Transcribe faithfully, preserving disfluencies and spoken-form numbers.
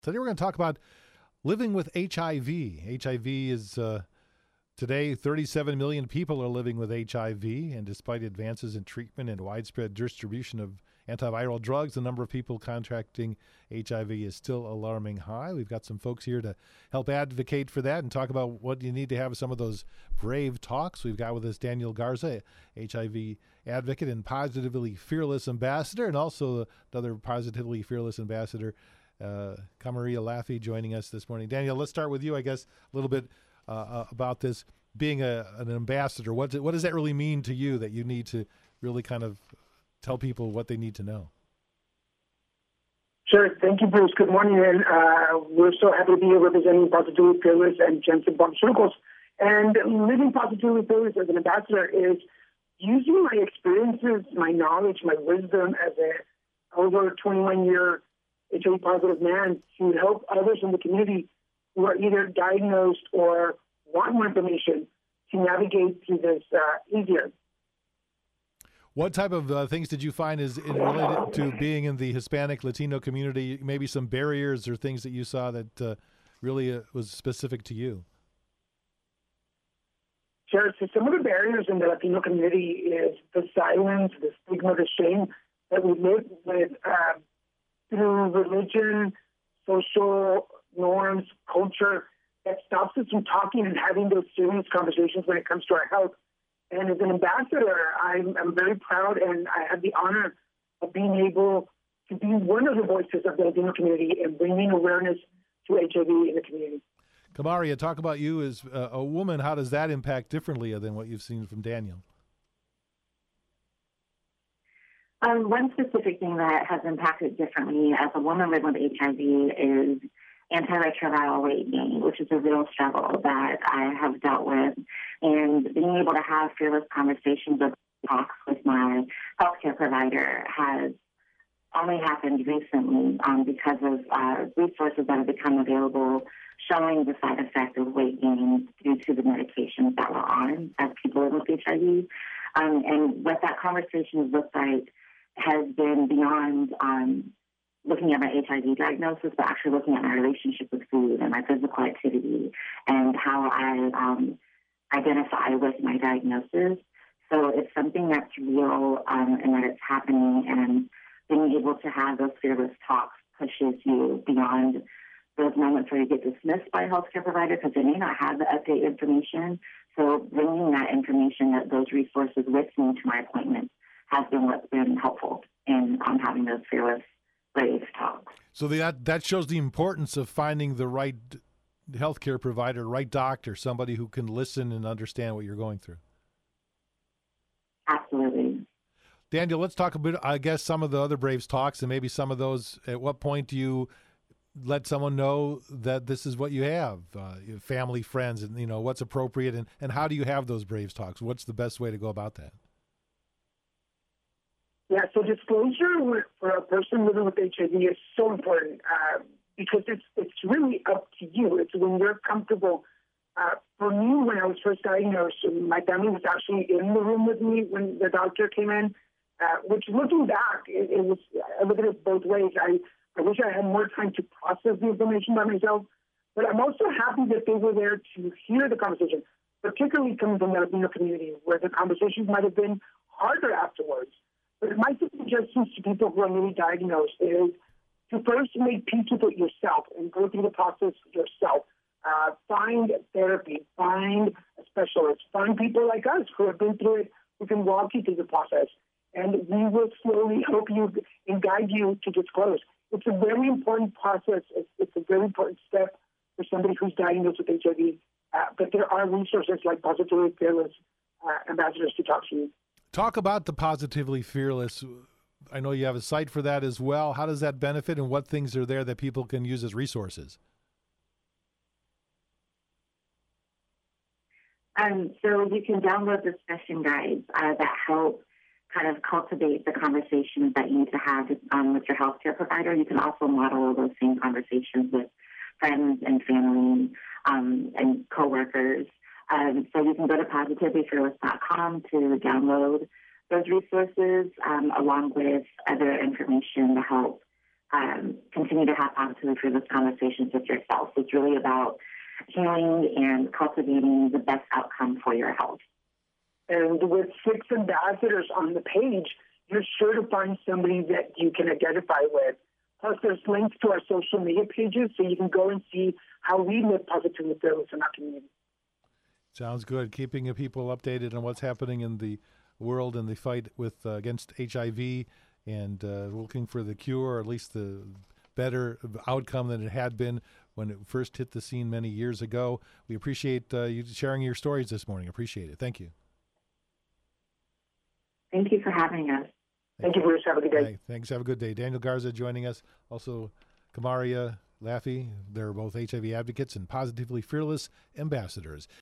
Today we're going to talk about living with H I V. H I V is uh, today thirty-seven million people are living with H I V, and despite advances in treatment and widespread distribution of antiviral drugs, the number of people contracting H I V is still alarming high. We've got some folks here to help advocate for that and talk about what you need to have some of those brave talks. We've got with us Daniel Garza, H I V advocate and Positively Fearless ambassador, and also another Positively Fearless ambassador, uh, Kamaria Laffey, joining us this morning. Daniel, let's start with you, I guess, a little bit uh, uh, about this being a, an ambassador. What, what does that really mean to you, that you need to really kind of tell people what they need to know? Sure. Thank you, Bruce. Good morning. And uh, we're so happy to be here representing Positively Fearless and Janssen Pharmaceuticals. And living Positively Fearless as an ambassador is using my experiences, my knowledge, my wisdom as a over twenty-one year H I V positive man to help others in the community who are either diagnosed or want more information to navigate through this uh, easier. What type of uh, things did you find is in related to being in the Hispanic Latino community? Maybe some barriers or things that you saw that uh, really uh, was specific to you? Sure. So some of the barriers in the Latino community is the silence, the stigma, the shame that we live with uh, through religion, social norms, culture that stops us from talking and having those serious conversations when it comes to our health. And as an ambassador, I'm, I'm very proud, and I have the honor of being able to be one of the voices of the Latino community and bringing awareness to H I V in the community. Kamaria, talk about you as a, a woman. How does that impact differently than what you've seen from Daniel? Um, one specific thing that has impacted differently as a woman living with H I V is antiretroviral weight gain, which is a real struggle that I have dealt with. And being able to have fearless conversations of talks with my healthcare provider has only happened recently um, because of uh, resources that have become available showing the side effect of weight gain due to the medications that we're on as people living with H I V. Um, and what that conversation has looked like has been beyond um, looking at my H I V diagnosis, but actually looking at my relationship with food and my physical activity and how I um, identify with my diagnosis. So it's something that's real um, and that it's happening, and being able to have those fearless talks pushes you beyond those moments where you get dismissed by a healthcare provider because they may not have the update information. So bringing that information, that those resources with me to my appointments has been what's been helpful in um, having those fearless brave talks. So that that shows the importance of finding the right healthcare provider, right doctor, somebody who can listen and understand what you're going through. Absolutely. Daniel, let's talk a bit, I guess, some of the other Braves talks and maybe some of those. At what point do you let someone know that this is what you have, uh, your family, friends, and you know what's appropriate, and, and how do you have those Braves talks? What's the best way to go about that? Yeah, so disclosure for a person living with H I V is so important uh, because it's it's really up to you. It's when you're comfortable. Uh, for me, when I was first diagnosed, my family was actually in the room with me when the doctor came in, uh, which looking back, it, it was, I look at it both ways. I, I wish I had more time to process the information by myself, but I'm also happy that they were there to hear the conversation, particularly coming from the Latino community, where the conversations might have been harder afterwards. But my suggestions to people who are newly diagnosed is to first make peace with it yourself and go through the process yourself. Uh, find therapy, find a specialist, find people like us who have been through it, who can walk you through the process. And we will slowly help you and guide you to disclose. It's a very important process. It's, it's a very important step for somebody who's diagnosed with H I V. Uh, but there are resources like Positively Fearless uh, ambassadors to talk to you. Talk about the Positively Fearless. I know you have a site for that as well. How does that benefit, and what things are there that people can use as resources? Um, so you can download discussion guides uh, that help kind of cultivate the conversations that you need to have um, with your healthcare provider. You can also model those same conversations with friends and family um, and coworkers. Um, so you can go to positively fearless dot com to download those resources um, along with other information to help um, continue to have positive fearless conversations with yourself. It's really about healing and cultivating the best outcome for your health. And with six ambassadors on the page, you're sure to find somebody that you can identify with. Plus, there's links to our social media pages, so you can go and see how we live positively fearless in our community. Sounds good. Keeping people updated on what's happening in the world and the fight with uh, against H I V, and uh, looking for the cure, or at least the better outcome than it had been when it first hit the scene many years ago. We appreciate uh, you sharing your stories this morning. Appreciate it. Thank you. Thank you for having us. Thank you, Bruce. Have a good day. Hey, thanks. Have a good day. Daniel Garza joining us. Also, Kamaria Laffey. They're both H I V advocates and positively fearless ambassadors.